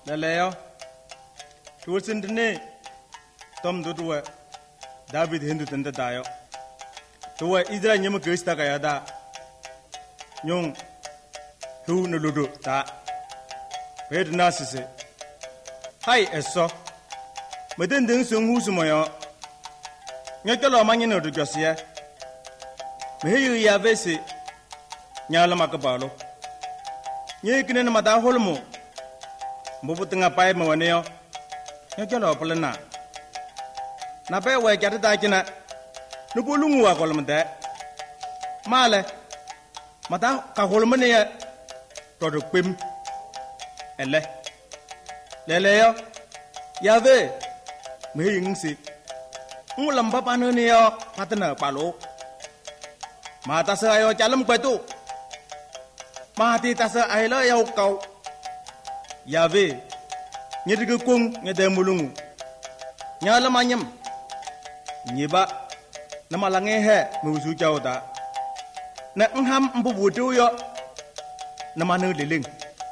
Laleo, Tuasindne, Tom Dudua, David Hindu Tenda Dio. Tua Idra Yamakista Gayada, Young, who no ludu, that. Red Narcissi. Hi, eso. Within the Sung Husumoyo. Yakalo Manino to Josia. May you Yavesi, Nyala Macabalo. Yakin Mada Holmo. Mobuting a pipe Mawaneo. Yakalo Polana. Nape were Gatatagina. Nubulunga Colomade. Male. Mada Caholmania. Product Pim. Elle. Leleo. Yave. Mayingsi. Mulamba Panunio, Patana Palo. Matasa ayo Chalam Quetu. Mati Tasa Aila Yoko. Yave. Nidikung, Nedemulung. Nyalamanyam. Niba. Namalange, Musu Jauda. Natham Mbuduyo. Namanu Liling.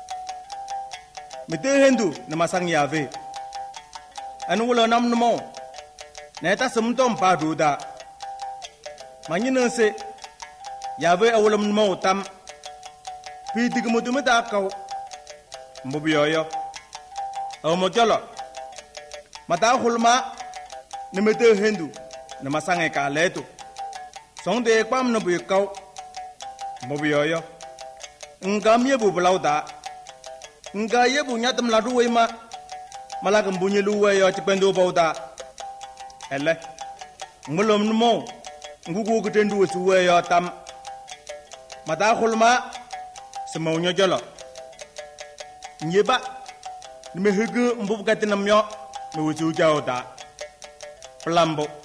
Mite Hindu, Namasang Yave. And will nam no more. Neta sumtom paduda. Manina say, Yave a woolum mo tam. Pitigumutumatako. Mobioyo. O Mojolo. Mata Hulma. Nimete Hindu. Namasanga leto. Song de Quam no Buko. Mobioyo. Ngamye Bublauda. Ngaye bunyatam laduema. Malakam bunyaluwe yo chipendo bauda. Elle. Mulum mo. Ngugu kutendu suwe yo tam. Mata hulma. Semonyo jolo. Nyeba. Nimehugu mbukatinamyo. Nuju jauda. Plambo.